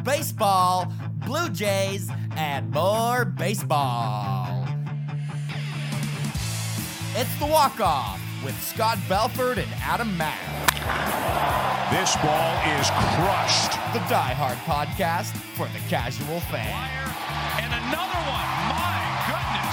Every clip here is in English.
baseball, Blue Jays, and more baseball. It's The Walk-Off with Scott Belford and Adam Mack. This ball is crushed. The Die Hard podcast for the casual fan. And another one. My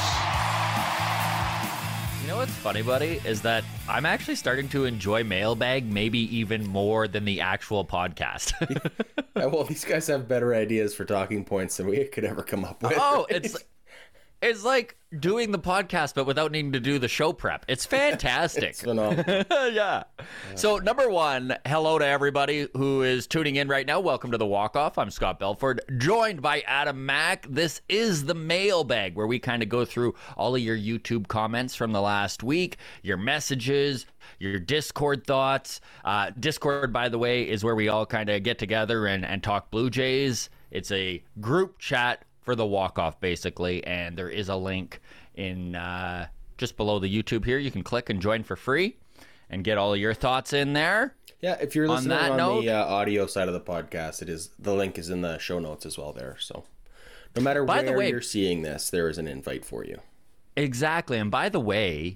goodness. You know what's funny, buddy, is that I'm actually starting to enjoy Mailbag maybe even more than the actual podcast. Well, these guys have better ideas for talking points than we could ever come up with. Oh, it's like doing the podcast, but without needing to do the show prep. It's fantastic. It's phenomenal. Yeah. So, number one, hello to everybody who is tuning in right now. Welcome to The Walk-Off. I'm Scott Belford, joined by Adam Mack. This is the Mailbag, where we kind of go through all of your YouTube comments from the last week, your messages, your Discord thoughts. Discord, by the way, is where we all kind of get together and talk Blue Jays. It's a group chat for The Walk-Off, basically, and there is a link in just below the YouTube here. You can click and join for free and get all of your thoughts in there. Yeah, if you're listening On that on note, the audio side of the podcast, the link is in the show notes as well there. So no matter where you're seeing this, there is an invite for you. Exactly. And by the way,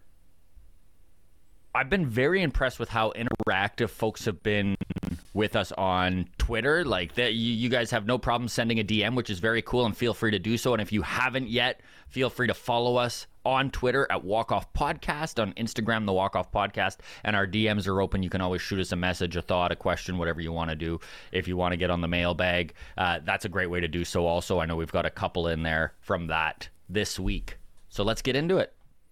I've been very impressed with how interactive folks have been with us on Twitter. Like that, you guys have no problem sending a DM, which is very cool, and feel free to do so. And if you haven't yet, feel free to follow us on Twitter at Walk-Off Podcast, on Instagram, The Walk-Off Podcast, and our DMs are open. You can always shoot us a message, a thought, a question, whatever you want to do. If you want to get on the mailbag, that's a great way to do so also. I know we've got a couple in there from that this week. So let's get into it.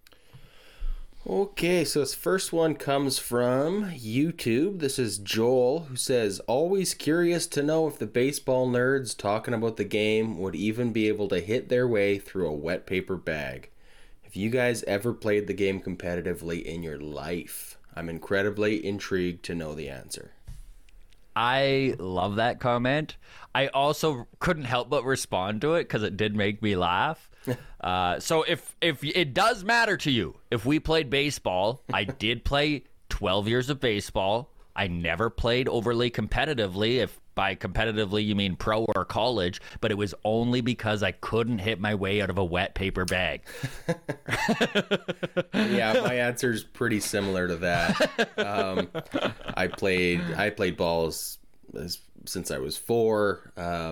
Okay, so this first one comes from YouTube. This is Joel, who says, always curious to know if the baseball nerds talking about the game would even be able to hit their way through a wet paper bag. Have you guys ever played the game competitively in your life? I'm incredibly intrigued to know the answer. I love that comment. I also couldn't help but respond to it because it did make me laugh. So if it does matter to you, if we played baseball, I did play 12 years of baseball. I never played overly competitively. If by competitively you mean pro or college, but it was only because I couldn't hit my way out of a wet paper bag. Yeah, my answer is pretty similar to that. I played balls since I was 4.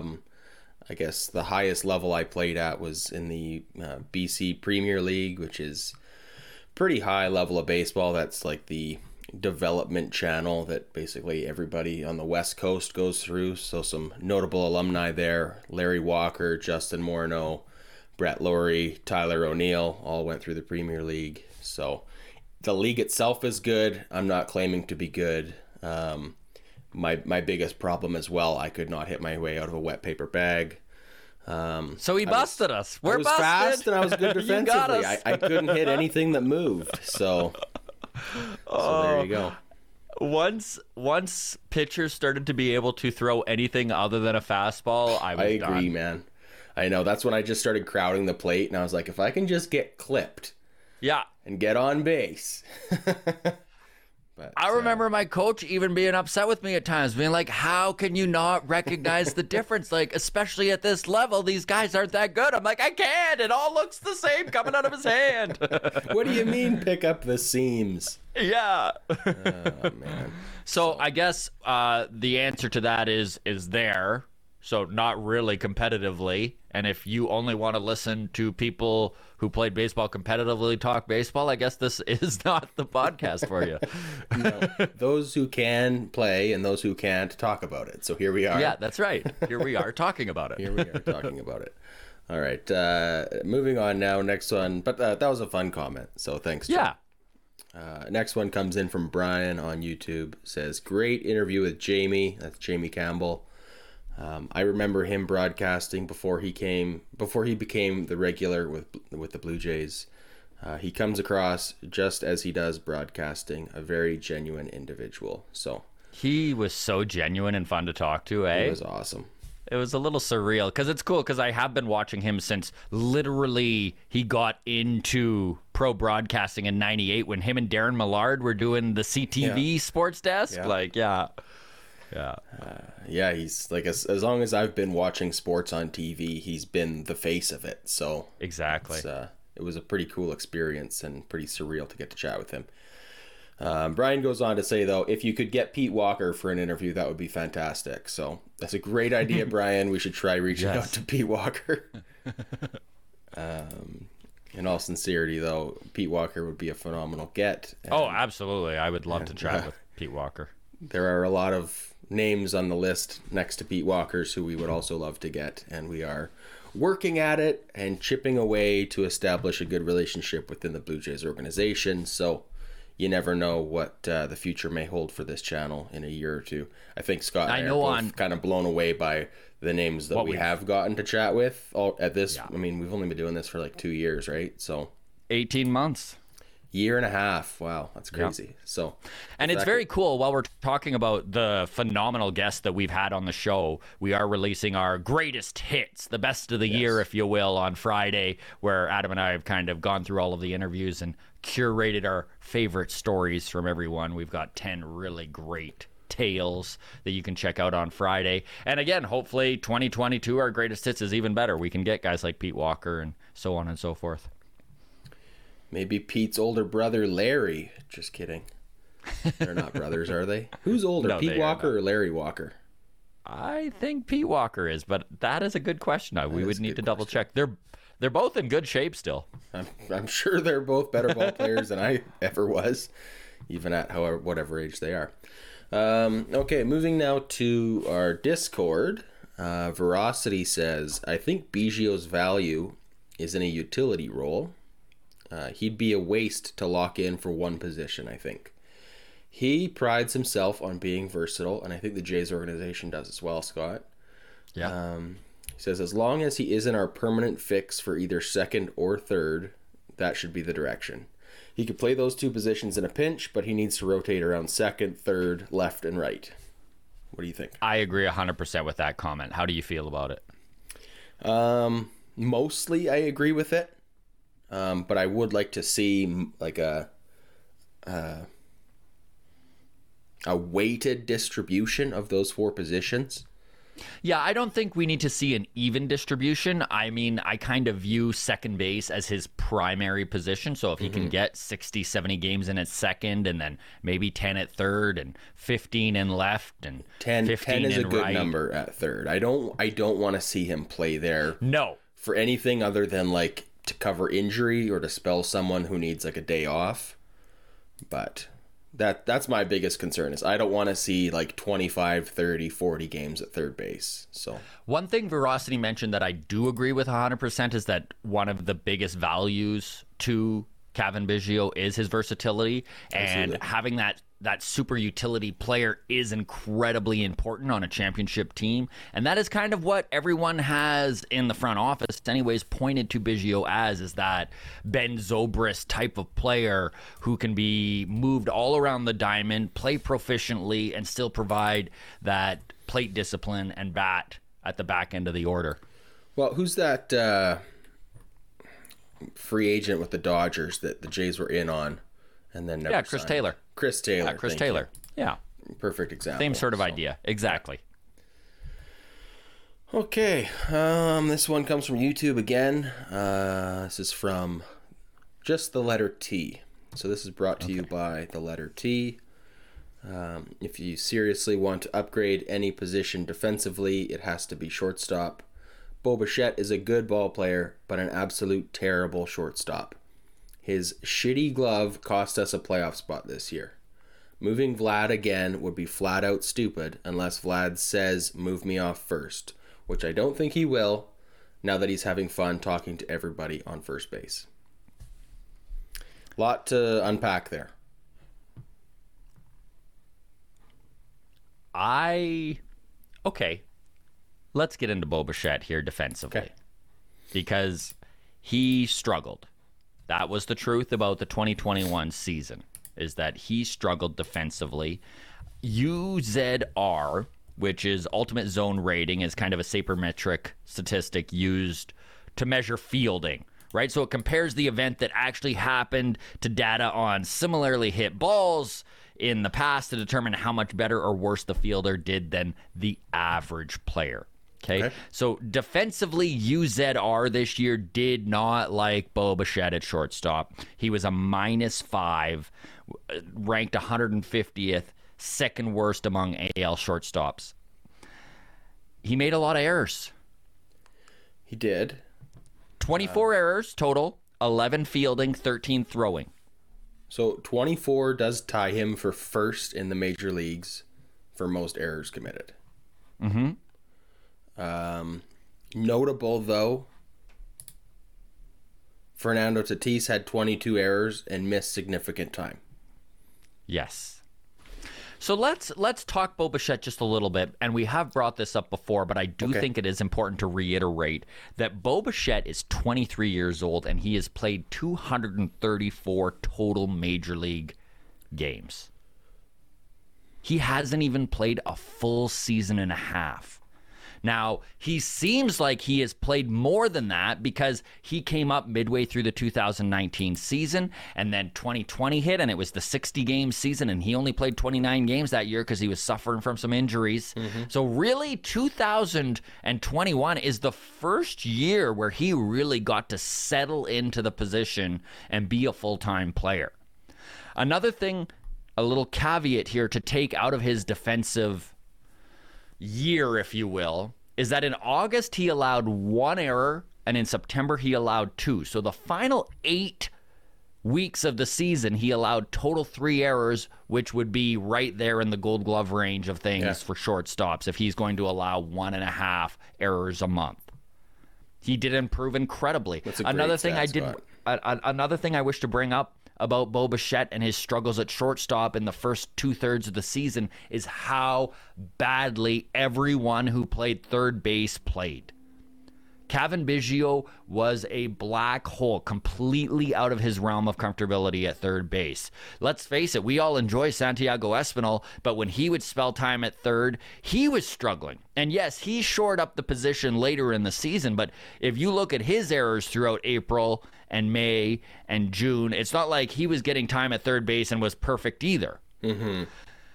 I guess the highest level I played at was in the BC Premier League, which is pretty high level of baseball. That's like the development channel that basically everybody on the West Coast goes through. So some notable alumni there: Larry Walker, Justin Morneau, Brett Laurie, Tyler O'Neill, all went through the Premier League. So the league itself is good. I'm not claiming to be good. My biggest problem as well, I could not hit my way out of a wet paper bag. So he busted us. I was busted. fast and I was good You got defensively. us. I couldn't hit anything that moved. So there you go. Once pitchers started to be able to throw anything other than a fastball, I was done. I agree, man. I know. That's when I just started crowding the plate, and I was like, if I can just get clipped, yeah, and get on base. But, I remember my coach even being upset with me at times, being like, how can you not recognize the difference? Like, especially at this level, these guys aren't that good. I'm like, I can't. It all looks the same coming out of his hand. What do you mean pick up the seams? Yeah. Oh, man. So I guess the answer to that is there. So not really competitively. And if you only want to listen to people who played baseball competitively talk baseball, I guess this is not the podcast for you. No, those who can play and those who can't talk about it. So here we are. Yeah, that's right. Here we are talking about it. Here we are talking about it. All right. Moving on now. Next one. But that was a fun comment. So thanks. Yeah. Next one comes in from Brian on YouTube. Says, great interview with Jamie. That's Jamie Campbell. I remember him broadcasting before he became the regular with the Blue Jays. He comes across just as he does broadcasting, a very genuine individual. So he was so genuine and fun to talk to, eh? It was awesome. It was a little surreal because it's cool because I have been watching him since literally he got into pro broadcasting in '98 when him and Darren Millard were doing the CTV sports desk. Yeah. Like, yeah. Yeah, he's like, as long as I've been watching sports on TV, he's been the face of it. So Exactly. it was a pretty cool experience and pretty surreal to get to chat with him. Brian goes on to say, though, if you could get Pete Walker for an interview, that would be fantastic. So that's a great idea, Brian. We should try reaching out to Pete Walker. In all sincerity, though, Pete Walker would be a phenomenal get. Oh, absolutely. I would love to chat with Pete Walker. There are a lot of names on the list next to Pete Walker's who we would also love to get, and we are working at it and chipping away to establish a good relationship within the Blue Jays organization. So you never know what the future may hold for this channel in a year or two. I think Scott and I are both kind of blown away by the names that we have gotten to chat with at this. I mean, we've only been doing this for like 2 years, right? So 18 months. Year and a half. Wow, that's crazy. Yep. So, and it's very cool. While we're talking about the phenomenal guests that we've had on the show, we are releasing our greatest hits, the best of the year, if you will, on Friday, where Adam and I have kind of gone through all of the interviews and curated our favorite stories from everyone. We've got 10 really great tales that you can check out on Friday. And again, hopefully 2022, our greatest hits is even better. We can get guys like Pete Walker and so on and so forth. Maybe Pete's older brother, Larry. Just kidding. They're not brothers, are they? Who's older, No, Pete Walker or Larry Walker? I think Pete Walker is, but that is a good question. We would need to double check. They're both in good shape still. I'm sure they're both better ball players than I ever was, even at whatever age they are. Okay, moving now to our Discord. Veracity says, I think Biggio's value is in a utility role. He'd be a waste to lock in for one position, I think. He prides himself on being versatile, and I think the Jays organization does as well, Scott. Yeah. He says, as long as he isn't our permanent fix for either second or third, that should be the direction. He could play those two positions in a pinch, but he needs to rotate around second, third, left, and right. What do you think? I agree 100% with that comment. How do you feel about it? Mostly I agree with it. But I would like to see like a weighted distribution of those four positions. Yeah, I don't think we need to see an even distribution. I mean, I kind of view second base as his primary position. So if he can get 60, 70 games in at second, and then maybe 10 at third, and 15 in left, and 10 is a good right. number at third. I don't want to see him play there. No. For anything other than like to cover injury or to spell someone who needs like a day off. But that's my biggest concern is I don't want to see like 25, 30, 40 games at third base. So one thing Veracity mentioned that I do agree with 100% is that one of the biggest values to Cavan Biggio is his versatility. Absolutely. And having that super utility player is incredibly important on a championship team. And that is kind of what everyone has in the front office anyways pointed to Biggio as, is that Ben Zobrist type of player who can be moved all around the diamond, play proficiently, and still provide that plate discipline and bat at the back end of the order. Well, who's that free agent with the Dodgers that the Jays were in on and then never Chris signed? Taylor. Chris Taylor. Yeah, Chris Taylor. Yeah. Perfect example. Same sort of idea. Exactly. Okay. This one comes from YouTube again. This is from just the letter T. So this is brought to you by the letter T. If you seriously want to upgrade any position defensively, it has to be shortstop. Bo Bichette is a good ball player, but an absolute terrible shortstop. His shitty glove cost us a playoff spot this year. Moving Vlad again would be flat out stupid unless Vlad says move me off first, which I don't think he will now that he's having fun talking to everybody on first base. Lot to unpack there. Okay. Let's get into Bo Bichette here defensively. Okay. Because he struggled. That was the truth about the 2021 season, is that he struggled defensively. UZR, which is Ultimate Zone Rating, is kind of a sabermetric statistic used to measure fielding, right? So it compares the event that actually happened to data on similarly hit balls in the past to determine how much better or worse the fielder did than the average player. Okay. So defensively, UZR this year did not like Bo Bichette at shortstop. He was a -5, ranked 150th, second worst among AL shortstops. He made a lot of errors. He did. 24 errors total, 11 fielding, 13 throwing. So 24 does tie him for first in the major leagues for most errors committed. Mm-hmm. Notable, though, Fernando Tatis had 22 errors and missed significant time. Yes. So let's talk Bo Bichette just a little bit, and we have brought this up before, but I do think it is important to reiterate that Bo Bichette is 23 years old, and he has played 234 total major league games. He hasn't even played a full season and a half. Now, he seems like he has played more than that because he came up midway through the 2019 season, and then 2020 hit, and it was the 60-game season, and he only played 29 games that year because he was suffering from some injuries. So really, 2021 is the first year where he really got to settle into the position and be a full-time player. Another thing, a little caveat here to take out of his defensive year, if you will, is that in August he allowed 1 error, and in September he allowed 2. So the final 8 weeks of the season he allowed total 3 errors, which would be right there in the Gold Glove range of things for shortstops if he's going to allow 1.5 errors a month. He did improve incredibly. That's a great stat, another thing I wish to bring up about Bo Bichette and his struggles at shortstop in the first 2/3 of the season is how badly everyone who played third base played. Cavan Biggio was a black hole, completely out of his realm of comfortability at third base. Let's face it, we all enjoy Santiago Espinal, but when he would spell time at third, he was struggling. And yes, he shored up the position later in the season, but if you look at his errors throughout April and May and June, it's not like he was getting time at third base and was perfect either. Mm-hmm.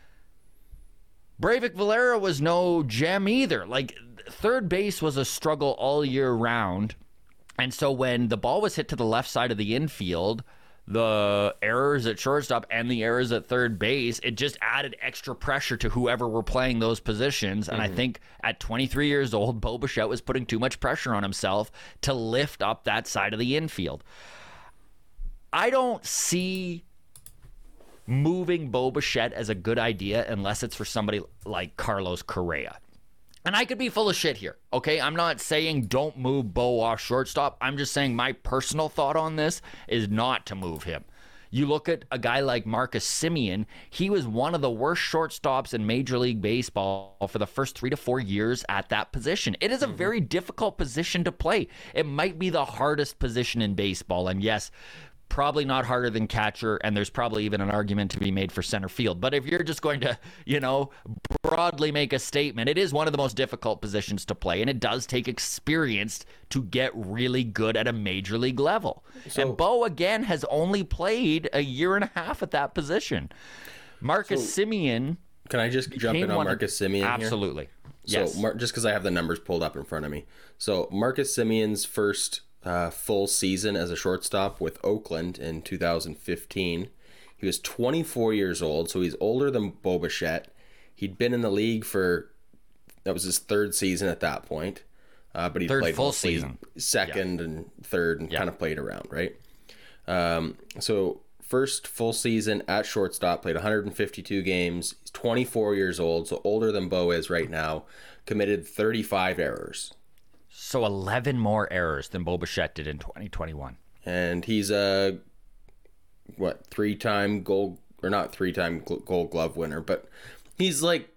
Breivik Valera was no gem either. Like, third base was a struggle all year round. And so when the ball was hit to the left side of the infield, the errors at shortstop and the errors at third base, it just added extra pressure to whoever were playing those positions. And I think at 23 years old, Bo Bichette was putting too much pressure on himself to lift up that side of the infield. I don't see moving Bo Bichette as a good idea unless it's for somebody like Carlos Correa. And I could be full of shit here, okay? I'm not saying don't move Bo off shortstop. I'm just saying my personal thought on this is not to move him. You look at a guy like Marcus Semien, he was one of the worst shortstops in Major League Baseball for the first 3 to 4 years at that position. It is a very difficult position to play. It might be the hardest position in baseball, and yes, probably not harder than catcher, and there's probably even an argument to be made for center field. But if you're just going to, broadly make a statement, it is one of the most difficult positions to play, and it does take experience to get really good at a major league level. And Bo, again, has only played a year and a half at that position. Marcus Semien... Can I just jump in on Marcus Semien here? Absolutely. Yes. So, just because I have the numbers pulled up in front of me. So, Marcus Semien's first full season as a shortstop with Oakland in 2015. He was 24 years old, so he's older than Bo Bichette. He'd been in the league that was his 3rd season at that point. But he played full season, second and third, and kind of played around, right? So first full season at shortstop, played 152 games. He's 24 years old, so older than Bo is right now. Committed 35 errors. So 11 more errors than Bo Bichette did in 2021. And he's a, 3-time gold, or not 3-time Gold Glove winner, but he's like...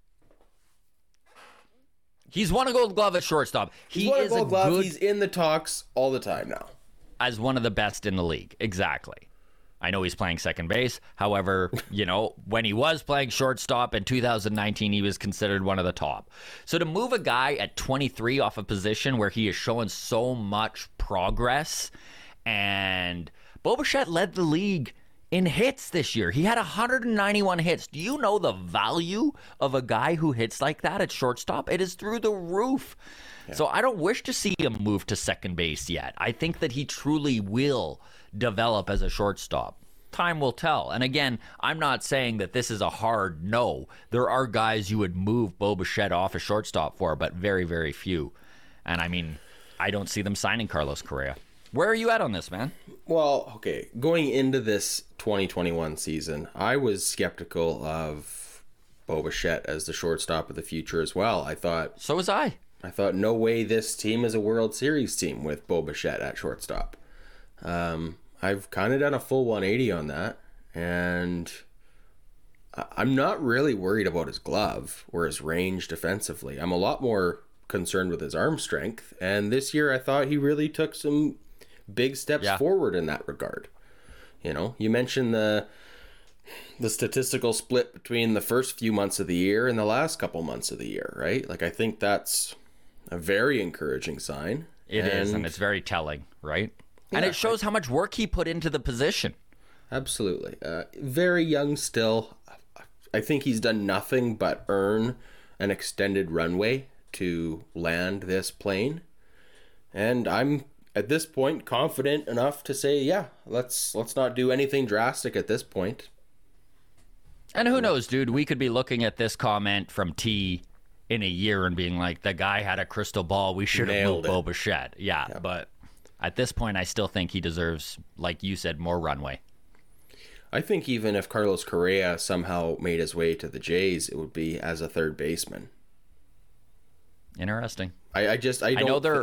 He's won a Gold Glove at shortstop. He's won a Gold Glove. He's in the talks all the time now. As one of the best in the league. Exactly. I know he's playing second base. However, when he was playing shortstop in 2019, he was considered one of the top. So to move a guy at 23 off a position where he is showing so much progress, and Bo Bichette led the league in hits this year. He had 191 hits. Do you know the value of a guy who hits like that at shortstop? It is through the roof. Yeah. So I don't wish to see him move to second base yet. I think that he truly will develop as a shortstop. Time will tell. And again, I'm not saying that this is a hard no. There are guys you would move Bo Bichette off a shortstop for, but very, very few. And I mean, I don't see them signing Carlos Correa. Where are you at on this, man? Well, okay. Going into this 2021 season, I was skeptical of Bo Bichette as the shortstop of the future as well. So was I. I thought, no way this team is a World Series team with Bo Bichette at shortstop. I've kind of done a full 180 on that, and I'm not really worried about his glove or his range defensively. I'm a lot more concerned with his arm strength, and this year I thought he really took some big steps forward in that regard. You know, you mentioned the statistical split between the first few months of the year and the last couple months of the year, right? Like, I think that's a very encouraging sign. It is, and it's very telling, right? And it shows how much work he put into the position. Absolutely. Very young still. I think he's done nothing but earn an extended runway to land this plane. And I'm, at this point, confident enough to say, yeah, let's not do anything drastic at this point. And who knows, dude? We could be looking at this comment from T in a year and being like, the guy had a crystal ball. We should have moved Bo Bichette. Yeah, but at this point, I still think he deserves, like you said, more runway. I think even if Carlos Correa somehow made his way to the Jays, it would be as a third baseman. Interesting. I know there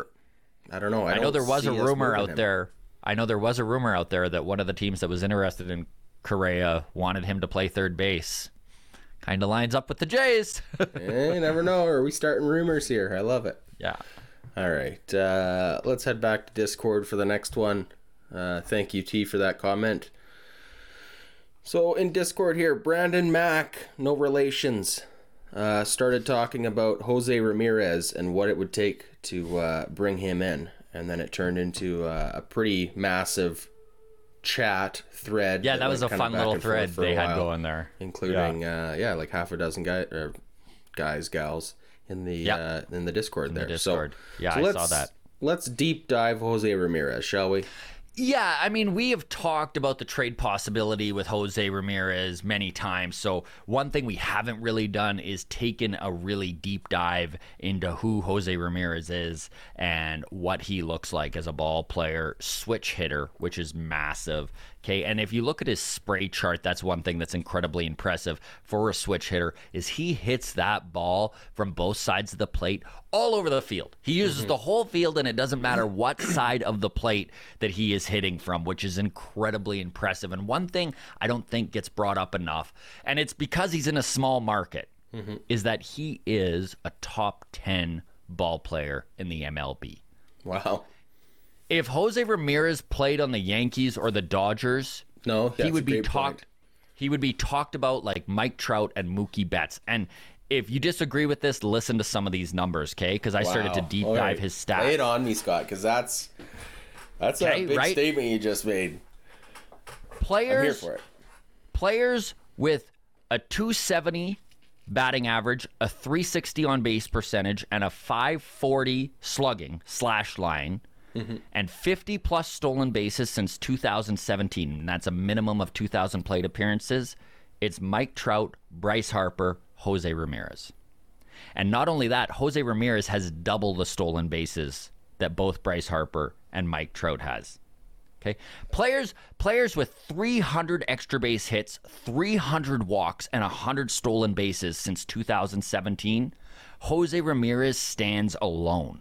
was a rumor out there. I know there was a rumor out there that one of the teams that was interested in Correa wanted him to play third base. Kind of lines up with the Jays. You never know. Are we starting rumors here? I love it. Yeah. All right. Let's head back to Discord for the next one. Thank you, T, for that comment. So in Discord here, Brandon Mack, no relations, started talking about Jose Ramirez and what it would take to bring him in. And then it turned into a pretty massive chat thread. Yeah, that was a fun little thread they had going there. Including, like half a dozen gals in the Discord there. Discord. So I saw that. Let's deep dive Jose Ramirez, shall we? Yeah, I mean, we have talked about the trade possibility with Jose Ramirez many times. So one thing we haven't really done is taken a really deep dive into who Jose Ramirez is and what he looks like as a ball player, switch hitter, which is massive. Okay, and if you look at his spray chart, that's one thing that's incredibly impressive for a switch hitter is he hits that ball from both sides of the plate all over the field. He uses the whole field, and it doesn't matter what side of the plate that he is hitting from, which is incredibly impressive. And one thing I don't think gets brought up enough, and it's because he's in a small market, is that he is a top 10 ball player in the MLB. Wow. If Jose Ramirez played on the Yankees or the Dodgers, he would be talked about like Mike Trout and Mookie Betts. And if you disagree with this, listen to some of these numbers, okay? Because I started to deep dive his stats. Lay it on me, Scott, because that's a big statement you just made. I'm here for it. Players with a 270 batting average, a 360 on base percentage, and a 540 slugging slash line, and 50 plus stolen bases since 2017. And that's a minimum of 2,000 plate appearances. It's Mike Trout, Bryce Harper, Jose Ramirez. And not only that, Jose Ramirez has double the stolen bases that both Bryce Harper and Mike Trout has. Okay, players with 300 extra base hits, 300 walks, and 100 stolen bases since 2017. Jose Ramirez stands alone.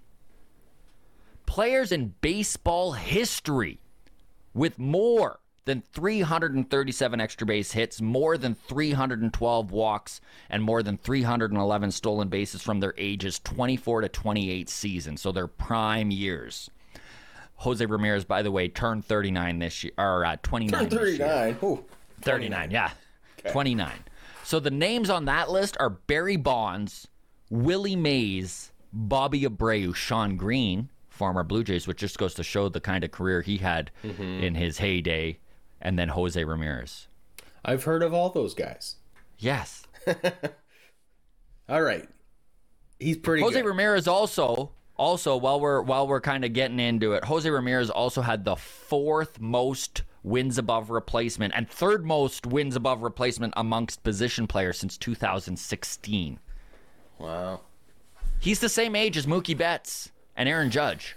Players in baseball history with more than 337 extra base hits, more than 312 walks, and more than 311 stolen bases from their ages 24 to 28 seasons, so their prime years. Jose Ramirez, by the way, turned 39 this year, or 29 Turned 39. Ooh, 39, yeah. Okay. 29. So the names on that list are Barry Bonds, Willie Mays, Bobby Abreu, Sean Green, former Blue Jays, which just goes to show the kind of career he had in his heyday. and then Jose Ramirez. I've heard of all those guys. Yes. All right. He's pretty Jose good. Ramirez also while we're kind of getting into it, Jose Ramirez also had the 4th most wins above replacement and 3rd most wins above replacement amongst position players since 2016. Wow. He's the same age as Mookie Betts and Aaron Judge.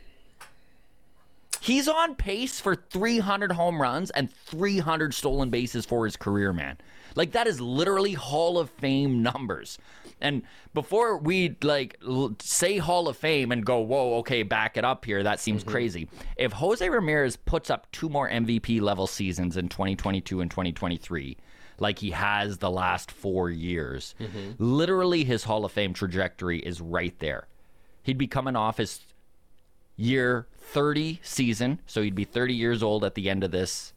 He's on pace for 300 home runs and 300 stolen bases for his career, man. Like, that is literally Hall of Fame numbers. And before we say Hall of Fame and go, whoa, okay, back it up here, that seems crazy. If Jose Ramirez puts up 2 more MVP level seasons in 2022 and 2023, like he has the last 4 years, literally his Hall of Fame trajectory is right there. He'd be coming off his year 30 season, so he'd be 30 years old at the end of this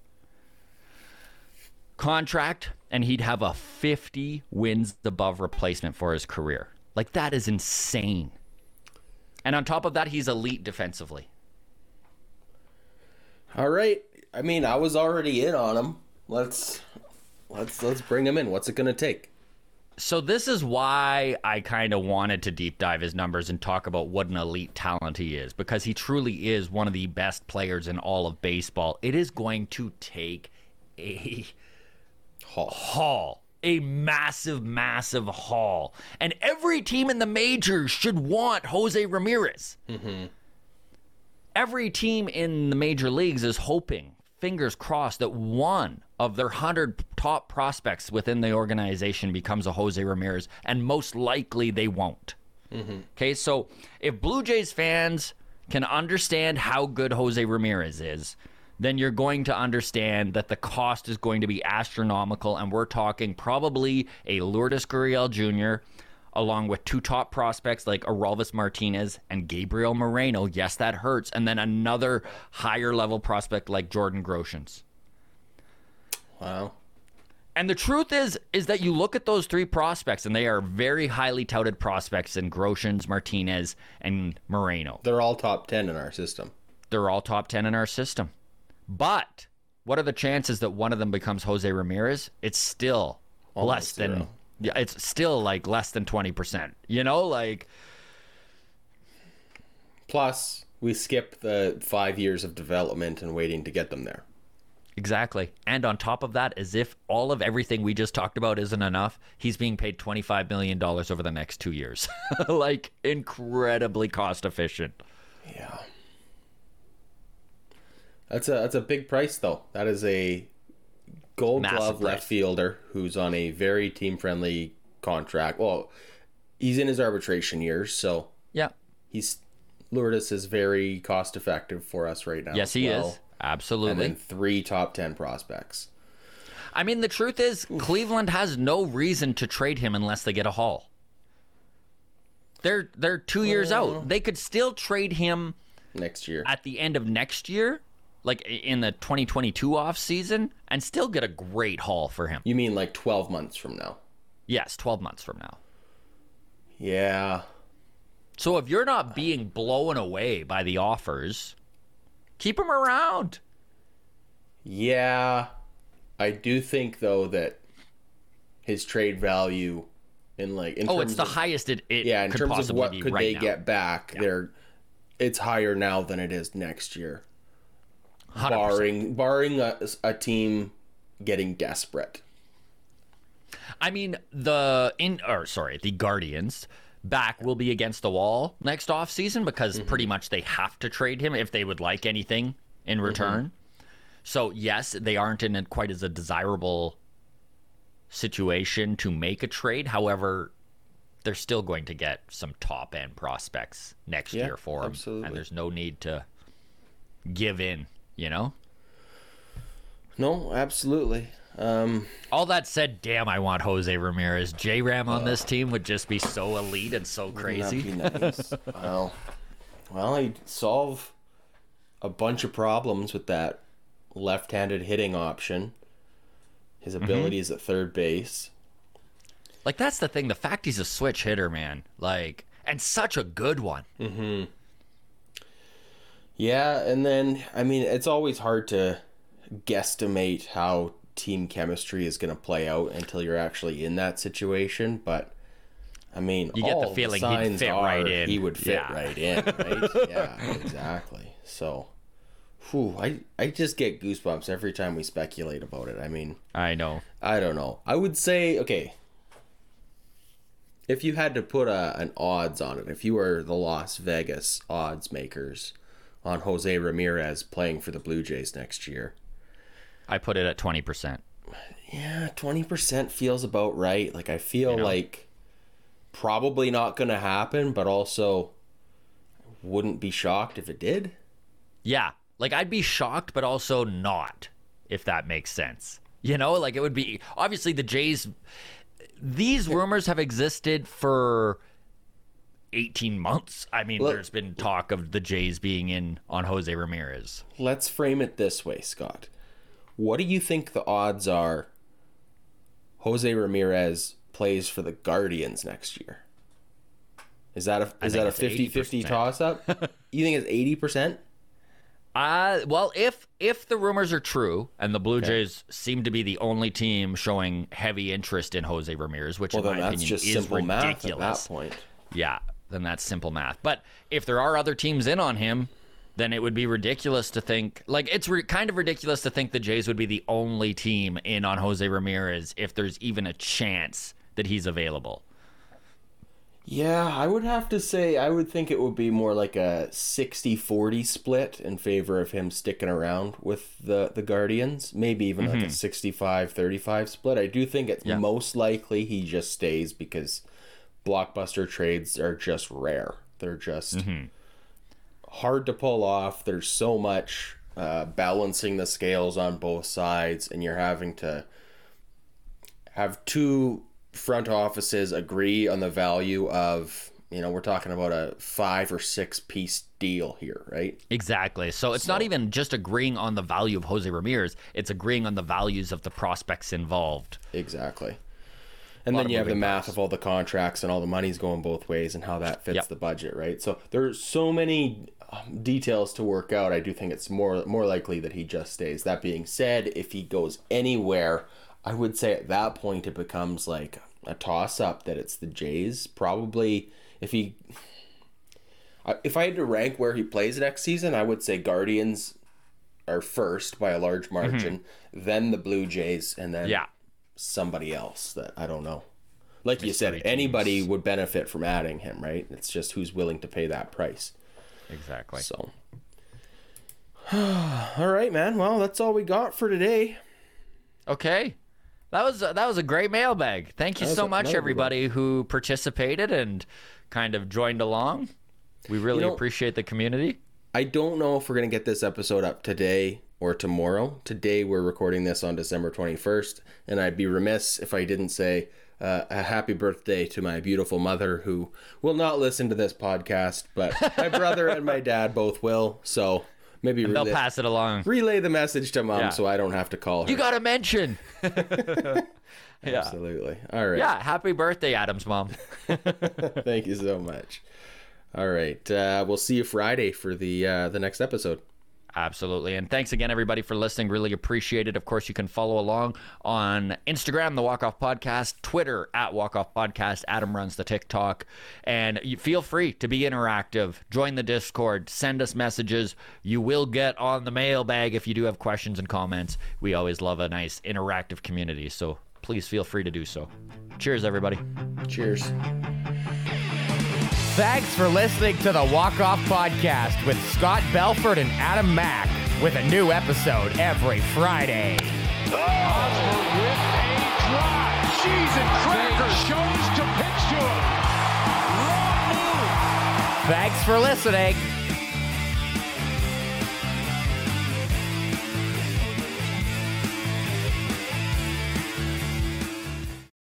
contract, and he'd have a 50 wins above replacement for his career. Like, that is insane. And on top of that, he's elite defensively. All right. I mean, I was already in on him. Let's bring him in. What's it going to take? So this is why I kind of wanted to deep dive his numbers and talk about what an elite talent he is, because he truly is one of the best players in all of baseball. It is going to take a haul, a massive, massive haul. And every team in the majors should want Jose Ramirez. Every team in the major leagues is hoping, fingers crossed, that one of their 100 top prospects within the organization becomes a Jose Ramirez, and most likely they won't. Okay, so if Blue Jays fans can understand how good Jose Ramirez is, then you're going to understand that the cost is going to be astronomical, and we're talking probably a Lourdes Gurriel Jr., along with 2 top prospects like Aroldis Martinez and Gabriel Moreno. Yes, that hurts. And then another higher level prospect like Jordan Groshans. Wow. And the truth is that you look at those 3 prospects, and they are very highly touted prospects in Groshans, Martinez, and Moreno. They're all top 10 in our system. They're all top 10 in our system. But what are the chances that one of them becomes Jose Ramirez? It's still less than... Yeah, it's still like less than 20%, you know, like. Plus, we skip the 5 years of development and waiting to get them there. Exactly. And on top of that, as if all of everything we just talked about isn't enough, he's being paid $25 million over the next 2 years. Like, incredibly cost efficient. Yeah. That's a big price, though. That is a Gold Glove left fielder who's on a very team-friendly contract. Well, he's in his arbitration years, so yeah, Lourdes is very cost-effective for us right now. Yes, he is. Absolutely. And then 3 top 10 prospects. I mean, the truth is, Cleveland has no reason to trade him unless they get a haul. They're 2 years out. They could still trade him next year at the end of next year, like in the 2022 off season, and still get a great haul for him. You mean like 12 months from now? Yes, 12 months from now. Yeah. So if you're not being blown away by the offers, keep him around. Yeah. I do think, though, that his trade value in it's the highest it in could terms possibly of what be could right they now. get back, it's higher now than it is next year. 100%. Barring a team getting desperate. I mean, the Guardians back will be against the wall next offseason because pretty much they have to trade him if they would like anything in return. So yes, they aren't in quite as a desirable situation to make a trade. However, they're still going to get some top end prospects next year for him. Absolutely. And there's no need to give in, you know? No, absolutely. All that said, damn, I want Jose Ramirez. J-Ram on this team would just be so elite and so crazy. That'd be nice. Well, he'd solve a bunch of problems with that left-handed hitting option. His abilities at third base. Like, that's the thing. The fact he's a switch hitter, man. Like, and such a good one. Yeah, and then, I mean, it's always hard to guesstimate how team chemistry is going to play out until you're actually in that situation. But I mean, you get the feeling he'd fit right in. He would fit right in, right? Yeah, exactly. So, I just get goosebumps every time we speculate about it. I mean, I know. I don't know. I would say, okay, if you had to put an odds on it, if you were the Las Vegas odds makers on Jose Ramirez playing for the Blue Jays next year, I put it at 20%. Yeah, 20% feels about right. Like, I feel like probably not going to happen, but also wouldn't be shocked if it did. Yeah, like I'd be shocked, but also not, if that makes sense. You know, like it would be, obviously the Jays, these rumors have existed for 18 months. I mean, there's been talk of the Jays being in on Jose Ramirez. Let's frame it this way, Scott. What do you think the odds are Jose Ramirez plays for the Guardians next year? Is that a 50-50 toss-up? You think it's 80%? Well, if the rumors are true, and the Blue Jays seem to be the only team showing heavy interest in Jose Ramirez, which in my opinion is simple ridiculous. Math at that point. Yeah, then that's simple math. But if there are other teams in on him, then it would be ridiculous to think, like, it's kind of ridiculous to think the Jays would be the only team in on Jose Ramirez if there's even a chance that he's available. Yeah, I would have to say, I would think it would be more like a 60-40 split in favor of him sticking around with the Guardians. Maybe even like a 65-35 split. I do think it's most likely he just stays because blockbuster trades are just rare. They're just hard to pull off. There's so much balancing the scales on both sides, and you're having to have two front offices agree on the value of, we're talking about a 5 or 6 piece deal here, right? Exactly. So it's not even just agreeing on the value of Jose Ramirez, it's agreeing on the values of the prospects involved. Exactly. And then you have the math of all the contracts and all the money's going both ways and how that fits the budget, right? So there's so many details to work out. I do think it's more likely that he just stays. That being said, if he goes anywhere, I would say at that point it becomes like a toss-up that it's the Jays. Probably if I had to rank where he plays next season, I would say Guardians are first by a large margin, then the Blue Jays, and then somebody else that I don't know. Like you said, anybody would benefit from adding him, right? It's just who's willing to pay that price. Exactly. So, all right, man. Well, that's all we got for today. Okay. That was a great mailbag. Thank you so much, everybody who participated and kind of joined along. We really appreciate the community. I don't know if we're going to get this episode up today or tomorrow. Today we're recording this on December 21st, and I'd be remiss if I didn't say a happy birthday to my beautiful mother, who will not listen to this podcast, but my brother and my dad both will, so maybe they'll pass it along. Relay the message to Mom so I don't have to call her. You got to mention. Absolutely. All right. Yeah, happy birthday, Adam's mom. Thank you so much. All right. We'll see you Friday for the next episode. Absolutely. And thanks again, everybody, for listening. Really appreciate it. Of course, you can follow along on Instagram, The Walk Off Podcast, Twitter, @Walk Off Podcast. Adam runs the TikTok. And you feel free to be interactive. Join the Discord. Send us messages. You will get on the mailbag if you do have questions and comments. We always love a nice interactive community. So please feel free to do so. Cheers, everybody. Cheers. Thanks for listening to the Walk Off Podcast with Scott Belford and Adam Mack, with a new episode every Friday. Hosmer with a drive. Cheese and crackers. Chose to pitch to him. Wrong move. Thanks for listening.